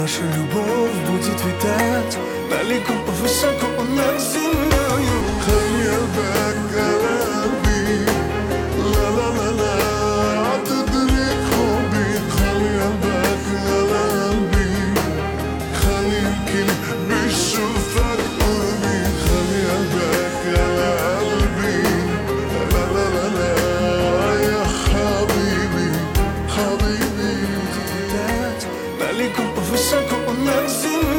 Наша любовь будет витать далеко по высокому над землей. خلي قلبك على قلبي، لا لا لا لا تدرك حبي. خلي قلبك على قلبي، خلي يمكن بشوفك قربي. خلي قلبك على قلبي، لا لا لا لا يا حبيبي حبيبي. Далеко по высокому над землей.